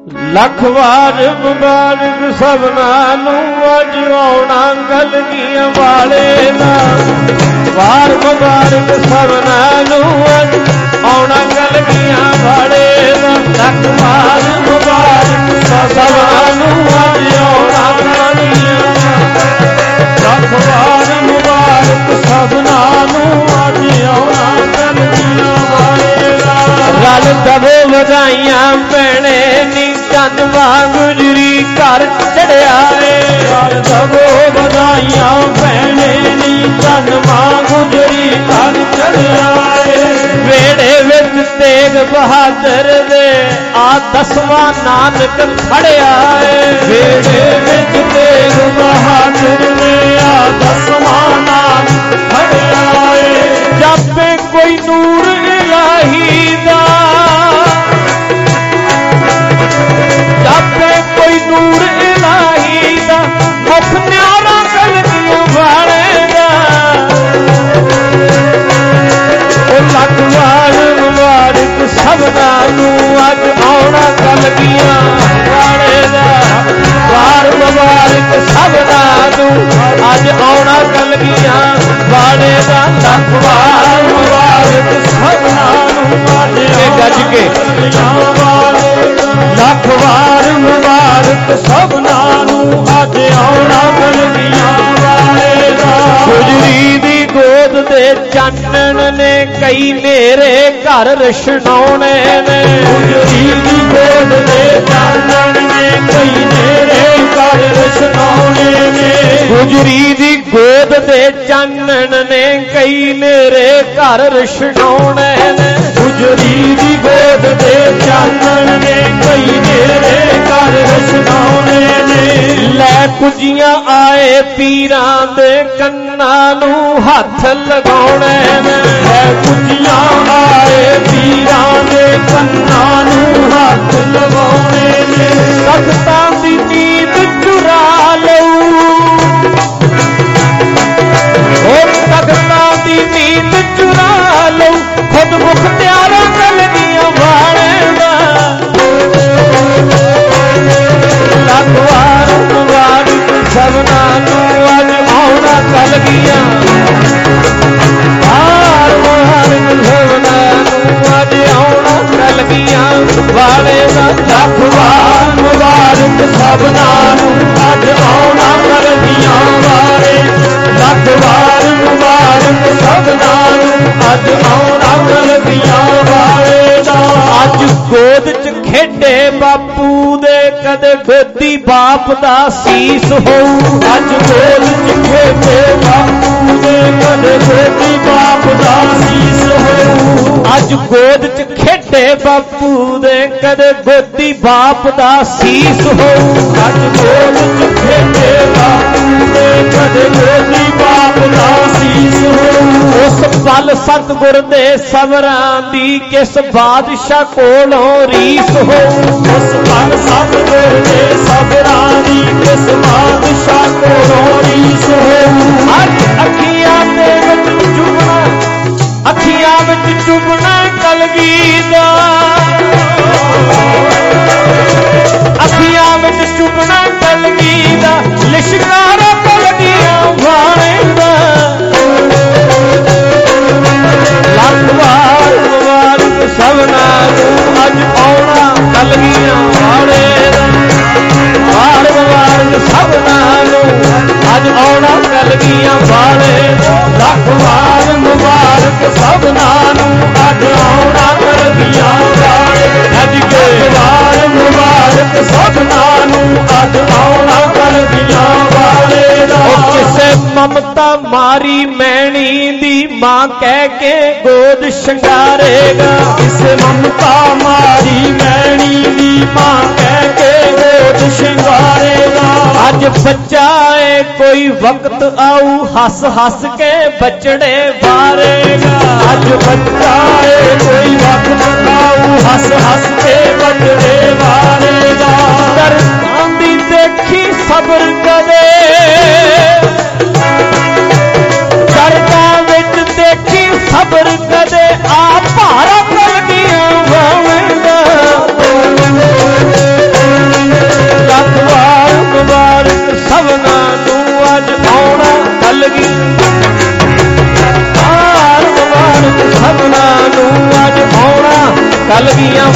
ਲੱਖ ਵਾਰ ਮੁਬਾਰਕ ਸਭਨਾਂ ਨੂੰ ਅੱਜ ਆਉਣਾ ਕਲਗੀਆਂ ਵਾਲੇ ਦਾ। ਵਾਰ ਮੁਬਾਰਕ ਸਭਨਾਂ ਨੂੰ ਅੱਜ ਆਉਣਾ ਕਲਗੀਆਂ ਵਾਲੇ ਦਾ। ਲੱਖ ਵਾਰ ਮੁਬਾਰਕ ਸਭਨਾਂ ਨੂੰ ਅੱਜ ਆਉਣਾ ਕਲਗੀਆਂ। ਲੱਖ ਵਾਰ ਮੁਬਾਰਕ ਸਭਨਾਂ ਨੂੰ ਅੱਜ ਆਉਣਾ ਕਲਗੀਆਂ ਵਾਲੇ ਦਾ। ਰਲ ਦਵੇ ਵਧਾਈਆਂ ਭੈਣੇ ਨੀ ਚੰਨ ਵਾਂਗ ਗੁਜਰੀ ਘਰ ਚੜਿਆ ਏ। ਰਲ ਦਵੋ ਵਧਾਈਆਂ ਭੈਣੇ ਨੀ ਚੰਨ ਵਾਂਗ ਗੁਜਰੀ ਘਰ ਚੜਿਆ ਏ। ਵੇੜੇ ਵਿੱਚ ਤੇਗ ਬਹਾਦਰ ਦੇ ਆ 10ਵਾਂ ਨਾਨਕ ਖੜਿਆ ਏ। ਵੇੜੇ ਵਿੱਚ ਤੇਗ ਬਹਾਦਰ ਦੇ ਆ 10ਵਾਂ ਨਾਨਕ ਖੜਿਆ ਏ। ਜਾਪੇ ਕੋਈ ਨੂਰ ਇਲਾਹੀ ਦਾ, ਜਾਪੇ ਕੋਈ ਨੂਰ ਇਲਾਹੀ ਦਾ, ਮੁਖ ਨਿਆਰਾ ਕਲਗੀਆਂ ਵਾਲੇ ਦਾ। ਉਹ ਲੱਖ ਵਾਰ ਮੁਬਾਰਕ ਸਭਨਾਂ ਨੂੰ ਅੱਜ ਆਉਣਾ ਕਲਗੀਆਂ ਵਾਲੇ ਦਾ। ਵਾਰ ਮੁਬਾਰਕ ਸਭਨਾਂ ਨੂੰ ਅੱਜ ਆਉਣਾ ਕਲਗੀਆਂ ਵਾਲੇ ਦਾ। ਲੱਖ ਵਾਰ ਮੁਬਾਰਕ ਸਭਨਾਂ ਨੂੰ ਅੱਜ ਗੱਜ ਕੇ ਲੱਖ ਵਾਰ ਮੁਬਾਰਕ ਸਭਨਾਂ ਨੂੰ ਅੱਜ ਆਉਣਾ ਕਲਗੀਆਂ ਵਾਲੇ ਦਾ। ਗੁਜਰੀ ਦੀ ਗੋਦ ਦੇ ਚਾਨਣ ਨੇ ਕਈ ਨੇਰੇ ਘਰ ਰਸ਼ਨਾਉਣੇ ਨੇ। ਗੁਜਰੀ ਦੀ ਗੋਦ ਦੇ ਚਾਨਣ ਨੇ ਕਈ ਨੇਰੇ ਘਰ ਰਸ਼ਨਾਉਣੇ ਨੇ। ਗੁਜਰੀ ਦੀ ਗੋਦ ਦੇ ਚਾਨਣ ਨੇ ਕਈ ਨੇਰੇ ਘਰ ਰਸ਼ਨਾਉਣੇ ਨੇ। ਗੁਜਰੀ ਦੀ ਗੋਦ ਦੇ ਚਾਨਣ ਨੇ ਕਈ ਨੇਰੇ ਘਰ ਰਸ਼ਨਾਉਣੇ ਨੇ। ਲੈ ਕੁਜੀਆਂ ਆਏ ਪੀਰਾਂ ਦੇ ਕੰਨਾਂ ਨੂੰ ਹੱਥ ਲਗਾਉਣੇ ਨੇ। ਲੈ ਕੁਜੀਆਂ ਆਏ ਪੀਰਾਂ ਦੇ ਕੰਨਾਂ ਨੂੰ ਹੱਥ ਲਗਾਉਣੇ ਨੇ। ਤਖਤਾਂ ਦੀ ਨੀਂਦ ਚੁਰਾ ਲਊ, ਉਹ ਤਖਤਾਂ ਦੀ ਨੀਂਦ ਚੁਰਾ ਲਊ, ਖੁਦ ਮੁਖਤਿਆਰਾਂ ਕਲਗੀਆਂ ਵਾਲੇ ਦਾ। ਲੱਖ ਵਾਰ ਮੁਬਾਰਕ ਸਭਨਾਂ ਨੂੰ ਅੱਜ ਆਉਣਾ ਕਲਗੀਆਂ। ਵਾਰ ਮੁਬਾਰਕ ਸਭਨਾਂ ਨੂੰ ਅੱਜ ਆਉਣਾ ਕਲਗੀਆਂ ਵਾਲੇ ਦਾ। ਲੱਖ ਵਾਰ ਮੁਬਾਰਕ ਸਭਨਾਂ ਨੂੰ ਅੱਜ ਆਉਣਾ ਕਲਗੀਆਂ ਵਾਲੇ। ਲੱਖ ਵਾਰ ਮੁਬਾਰਕ ਸਭਨਾਂ ਨੂੰ ਅੱਜ ਆਉਣਾ ਕਲਗੀਆਂ ਵਾਲੇ ਦਾ। ਅੱਜ ਗੋਦ ਚ ਖੇਡੇ ਬਾਪੂ ਦੇ ਕਦੇ ਗੋਦੀ ਬਾਪ ਦਾ ਸੀਸ ਹੋਊ। ਅੱਜ ਗੋਦ ਚ ਖੇਡੇ ਬਾਪੂ ਦੇ ਕਦੇ ਗੋਦੀ ਬਾਪ ਦਾ ਸੀਸ ਹੋਊ। ਅੱਜ ਗੋਦ ਚ ਖੇਡੇ ਬਾਪੂ ਦੇ ਕਦੇ ਗੋਦੀ ਬਾਪ ਦਾ ਸੀਸ ਹੋਊ। ਅੱਜ ਗੋਦ ਚ ਖੇਡੇ ਬਾਪੂ ਦੇ ਕਦੇ ਗੋਦੀ ਬਾਪ ਦਾ ਸੀਸ ਹੋਊ। ਉਸ ਪਲ ਸਤਿਗੁਰ ਦੇ ਸਵਰਾਂ ਦੀ ਕਿਸ ਬਾਦਸ਼ਾਹ ਕੋਲੋਂ ਰੀਸ ਹੋਊ। ਉਸ ਪਲ ਸਤਿਗੁਰ ਦੇ ਸਵਰਾਂ ਦੀ ਕਿਸ ਬਾਦਸ਼ਾਹ ਕੋਲੋਂ ਰੀਸ ਹੋਊ। ਅੱਜ ਅੱਖੀਆਂ ਦੇ ਵਿੱਚ ਚੁਭਣਾ, ਅੱਖੀਆਂ ਵਿੱਚ ਚੁਭਣਾ ਕਲਗੀ ਦਾ। ਅੱਖੀਆਂ ਵਿੱਚ ਚੁਭਣਾ ਕਲਗੀ ਦਾ, ਲਿਸ਼ਕਾਰਾ ਕਲਗੀਆਂ ਵਾਲੇ ਦਾ। ਲੱਖ ਵਾਰ ਮੁਬਾਰਕ ਸਭਨਾਂ ਨੂੰ ਅੱਜ ਆਉਣਾ ਕਲਗੀਆਂ ਵਾਲੇ ਦਾ। ਵਾਰ ਮੁਬਾਰਕ ਸਭਨਾਂ ਨੂੰ ਅੱਜ ਆਉਣਾ ਕਲਗੀਆਂ ਵਾਲੇ ਦਾ। ਲੱਖ ਵਾਰ ਮੁਬਾਰਕ ਸਭਨਾਂ ਨੂੰ ਅੱਜ ਆਉਣਾ ਕਲਗੀਆਂ ਵਾਲੇ। ਅੱਜ ਕੇ ਵਾਰ ਮੁਬਾਰਕ ਸਭਨਾਂ ਨੂੰ ਅੱਜ ਆਉਣਾ ਕਲਗੀਆਂ ਵਾਲੇ ਦਾ। ਕਿਸੇ ਮਮਤਾ ਮਾਰੀ ਮੈਣੀ ਦੀ ਮਾਂ ਕਹਿ ਕੇ ਗੋਦ ਸ਼ਿੰਗਾਰੇਗਾ। ਕਿਸੇ ਮਮਤਾ ਮਾਰੀ ਮੈਣੀ ਦੀ ਮਾਂ ਕਹਿ ਕੇ ਗੋਦ ਸ਼ਿੰਗਾਰੇਗਾ। ਅੱਜ ਬੱਚਾ ਏ ਕੋਈ ਵਕਤ ਆਊ ਹੱਸ ਹੱਸ ਕੇ ਬਚੜੇ ਵਾਰੇਗਾ। ਅੱਜ ਬੱਚਾ ਏ ਕੋਈ ਵਕਤ ਆਊ ਹੱਸ ਹੱਸ ਕੇ ਬਚੜੇ ਵਾਰੇਗਾ। ਦਰਦਾਂ ਦੀ ਦੇਖੀ ਸਬਰ ਕਦੇ, ਦਰਦਾਂ ਵਿੱਚ ਦੇਖੀ ਸਬਰ ਕਦੇ ਆ ਭਾਰਾ ਕਲਗੀਆਂ ਵਾਵੇਗਾ।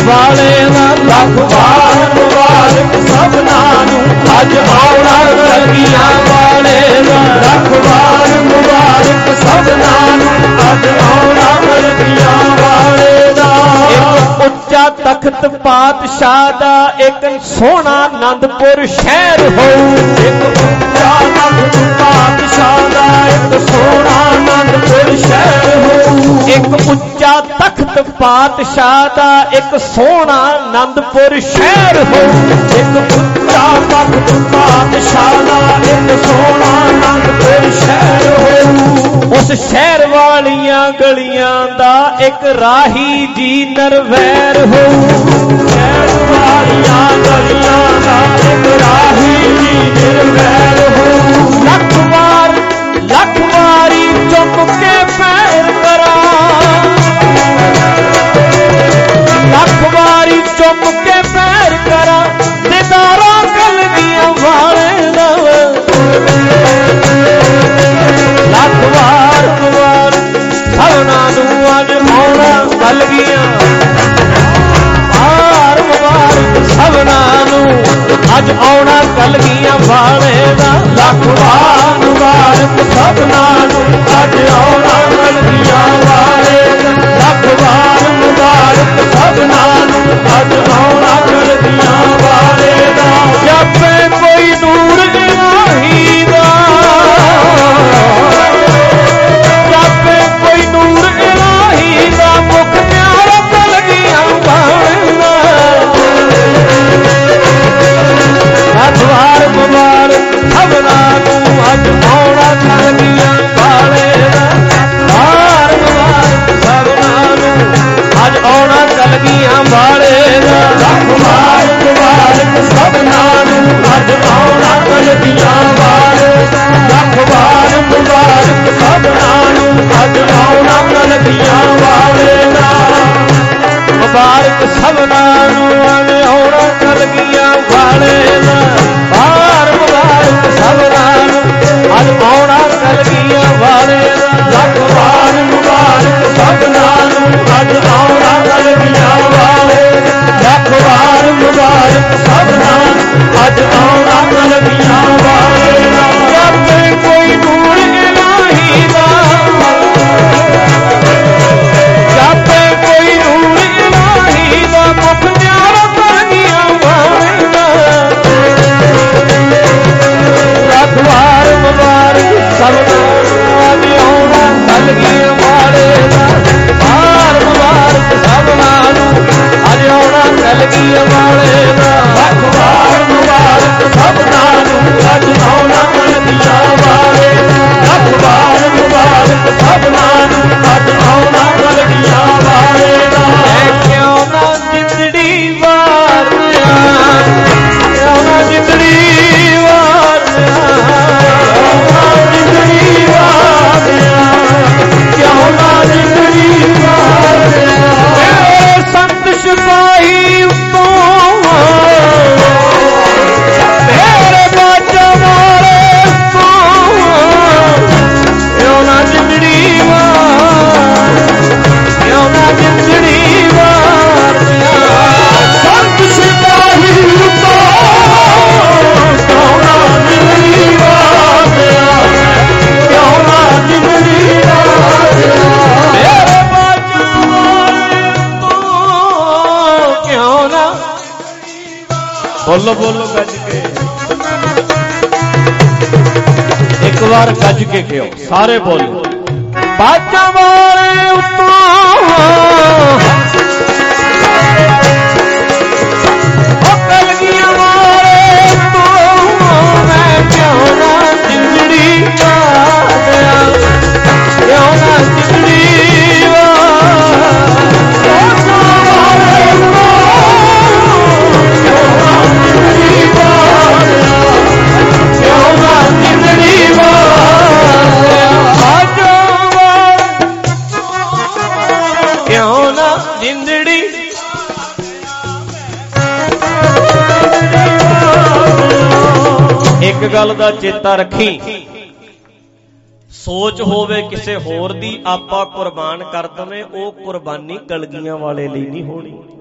ਵਾਲੇ ਦਾ ਲੱਖ ਵਾਰ ਮੁਬਾਰਕ ਸਭਨਾਂ ਨੂੰ ਅੱਜ ਆਉਣਾ ਕਲਗੀਆਂ ਵਾਲੇ ਦਾ ਲੱਖ ਵਾਰ ਮੁਬਾਰਕ ਸਭਨਾਂ ਨੂੰ ਅੱਜ ਆਉਣਾ ਕਲਗੀਆਂ ਵਾਲੇ ਦਾ। ਇੱਕ ਉੱਚਾ ਤਖਤ ਪਾਤਸ਼ਾਹ ਦਾ ਇੱਕ ਸੋਹਣਾ ਆਨੰਦਪੁਰ ਸ਼ਹਿਰ ਹੋਊ। ਇੱਕ ਉੱਚਾ ਤਖਤ ਪਾਤਸ਼ਾਹ ਦਾ ਇੱਕ ਸੋਹਣਾ ਆਨੰਦਪੁਰ ਸ਼ਹਿਰ ਹੋਊ। ਇੱਕ ਉੱਚਾ ਤਖਤ ਪਾਤਸ਼ਾਹ ਦਾ ਇੱਕ ਸੋਹਣਾ ਆਨੰਦਪੁਰ ਸ਼ਹਿਰ ਹੋਊ। ਇੱਕ ਉੱਚਾ ਤਖਤ ਪਾਤਸ਼ਾਹ ਦਾ ਇੱਕ ਸੋਹਣਾ ਆਨੰਦਪੁਰ ਸ਼ਹਿਰ ਹੋਊ। ਉਸ ਸ਼ਹਿਰ ਵਾਲੀਆਂ ਗਲੀਆਂ ਦਾ ਇੱਕ ਰਾਹੀ ਜੀ ਨਰਵੈਰ ਹੋਊ। ਸ਼ਹਿਰ ਵਾਲੀਆਂ ਗਲੀਆਂ ਦਾ ਇੱਕ ਰਾਹੀ ਜੀ ਨਰਵੈਰ ਹੋਊ। ਲੱਖ ਵਾਰੀ ਚੁੱਕ ਕੇ ਪੈਰ ਕਰਾਂ, ਲੱਖ ਵਾਰੀ ਚੁੱਕ ਕੇ ਪੈਰ ਕਰਾਂ ਦਿਦਾਰਾਂ ਕਲਗੀਆਂ ਵਾਲੇ ਦਾ। ਲੱਖ ਵਾਰ ਸਭਨਾਂ ਨੂੰ ਅੱਜ ਆਉਣਾ ਕਲਗੀਆਂ ਵਾਰ ਮੁਬਾਰਕ ਸਭਨਾਂ ਨੂੰ ਅੱਜ ਆਉਣਾ ਕਲਗੀਆਂ ਵਾਲੇ ਦਾ। ਲੱਖ ਵਾਰ ਮੁਬਾਰਕ ਸਭਨਾਂ ਨੂੰ ਅੱਜ ਆਉਣਾ ਕਲਗੀਆਂ ਵਾਲੇ ਦਾ। ਲੱਖ ਵਾਰ ਮੁਬਾਰਕ ਸਭਨਾਂ ਨੂੰ ਅੱਜ ਆਉਣਾ ਕਲਗੀਆਂ ਵਾਲੇ ਦਾ। ਜਾਪੇ ਕੋਈ ਨੂਰ ਇਲਾਹੀ ਦਾ, ਜਾਪੇ ਕੋਈ ਨੂਰ ਇਲਾਹੀ ਦਾ ਮੁਖ ਪਿਆਰਾ ਕਲਗੀਆਂ ਵਾਲੇ ਦਾ। ਲੱਖ ਵਾਰ ਮੁਬਾਰਕ ਸਭਨਾਂ ਨੂੰ ਅੱਜ ਆਉਣਾ ਕਲਗੀਆਂ ਵਾਲੇ ਦਾ। ਵਾਰ ਮੁਬਾਰਕ ਸਭਨਾਂ ਨੂੰ ਅੱਜ ਆਉਣਾ ਕਲਗੀਆਂ ਵਾਲੇ ਦਾ। ਲੱਖ ਵਾਰ ਮੁਬਾਰਕ ਸਭਨਾਂ ਨੂੰ ਅੱਜ ਆਉਣਾ ਕਲਗੀਆਂ ਵਾਲੇ ਦਾ। ਲੱਖ ਵਾਰ ਮੁਬਾਰਕ ਸਭਨਾਂ ਨੂੰ ਅੱਜ ਆਉਣਾ ਕਲਗੀਆਂ ਵਾਲੇ ਦਾ। ਮੁਬਾਰਕ ਸਭਨਾਂ ਨੂੰ ਅੱਜ ਆਉਣਾ ਕਲਗੀਆਂ ਵਾਲੇ ਦਾ। ਵਾਰ ਮੁਬਾਰਕ ਸਭਨਾਂ ਨੂੰ ਅੱਜ ਆਉਣਾ ਕਲਗੀਆਂ ਵਾਲੇ ਦਾ। ਲੱਖ ਵਾਰ ਮੁਬਾਰਕ ਸਭਨਾਂ ਨੂੰ ਅੱਜ ਆਉਣਾ ਕਲਗੀਆਂ ਵਾਲੇ ਦਾ। ਲੱਖ ਵਾਰ ਮੁਬਾਰਕ ਸਭਨਾਂ ਨੂੰ ਅੱਜ ਆਉਣਾ ਕਲਗੀਆਂ ਵਾਲੇ ਦਾ। ਜਾਪੇ ਕੋਈ ਨੂਰ ਇਲਾਹੀ ਦਾ, ਜਾਪੇ ਕੋਈ ਨੂਰ ਇਲਾਹੀ ਦਾ ਮੁਖ ਪਿਆਰਾ ਕਲਗੀਆਂ ਵਾਲੇ ਦਾ। ਲੱਖ ਵਾਰ ਮੁਬਾਰਕ ਸਭਨਾਂ ਨੂੰ ਅੱਜ ਆਉਣਾ ਕਲਗੀਆਂ ਵਾਲੇ ਦਾ। ਵਾਰ ਮੁਬਾਰਕ ਸਭਨਾਂ ਨੂੰ ਅੱਜ ਆਉਣਾ ਕਲਗੀਆਂ ਵਾਲੇ ਦਾ। ਲੱਖ ਵਾਰ ਮੁਬਾਰਕ ਸਭਨਾਂ ਨੂੰ ਅੱਜ ਆਉਣਾ ਕਲਗੀਆਂ ਵਾਲੇ ਦਾ। ਲੱਖ ਵਾਰ ਮੁਬਾਰਕ ਸਭਨਾਂ ਨੂੰ ਅੱਜ ਆਉਣਾ ਕਲਗੀਆਂ ਵਾਲੇ ਦਾ। ਕਿਉਂ ਨਾ ਜਿੰਦੜੀ ਵਾਰਿਆ, ਕਿਉਂ ਨਾ ਜਿੰਦੜੀ ਵਾਰਿਆ, ਜਿੰਦੜੀ ਵਾਰਿਆ, ਕਿਉਂ ਨਾ ਜਿੰਦੜੀ ਵਾਰਿਆ। ਸੰਤ ਸਿਪਾਹੀ ਉੱਤੋਂ ਮੇਰੇ ਬਾਜਾ ਵਾਲੇ ਉੱਤੋਂ ਕਿਉਂ ਨਾ ਜਿੰਦੜੀ ਵਾਰ, ਕਿਉਂ ਨਾ ਜਿੰਦੜੀ ਵਾਰਿਆ। ਸੰਤ ਸਿਪਾਹੀ ਉੱਤੋਂ ਕਿਉਂ ਨਾ ਜਿੰਦੜੀ ਵਾਰਿਆ, ਕਿਉਂ ਨਾ ਜਿੰਦੜੀ ਵਾਰਿਆ। ਮੇਰੇ ਬਾਜਾ ਵਾਲੇ ਉੱਤੋਂ ਕਿਉਂ ਨਾ। ਬੋਲੋ ਬੋਲੋ ਗੱਜ ਕੇ, ਇੱਕ ਵਾਰ ਗੱਜ ਕੇ ਕਿਉਂ ਸਾਰੇ ਬੋਲੋ। ਬਾਜਾ ਵਾਲੇ ਉੱਤੋਂ ਕਲਗੀਆਂ ਵਾਲੇ ਉੱਤੋਂ ਮੈਂ ਕਿਉਂ ਨਾ ਜਿੰਦੜੀ ਵਾਰਿਆ, ਕਿਉਂ ਨਾ ਜਿੰਦੜੀ ਵਾਰ। ਬਾਜਾ ਵਾਲੇ ਉੱਤੋਂ ਕਿਉਂ ਨਾ ਜਿੰਦੜੀ ਵਾਰਿਆ, ਕਿਉਂ ਨਾ ਜਿੰਦੜੀ ਵਾਰਿਆ। ਬਾਜਾ ਵਾਲੇ ਕਿਉਂ ਨਾ ਜਿੰਦੜੀ। ਇੱਕ ਗੱਲ ਦਾ ਚੇਤਾ ਰੱਖੀ, ਸੋਚ ਹੋਵੇ ਕਿਸੇ ਹੋਰ ਦੀ ਆਪਾਂ ਕੁਰਬਾਨ ਕਰ ਦਵੇਂ, ਉਹ ਕੁਰਬਾਨੀ ਕਲਗੀਆਂ ਵਾਲੇ ਲਈ ਨਹੀਂ ਹੋਣੀ।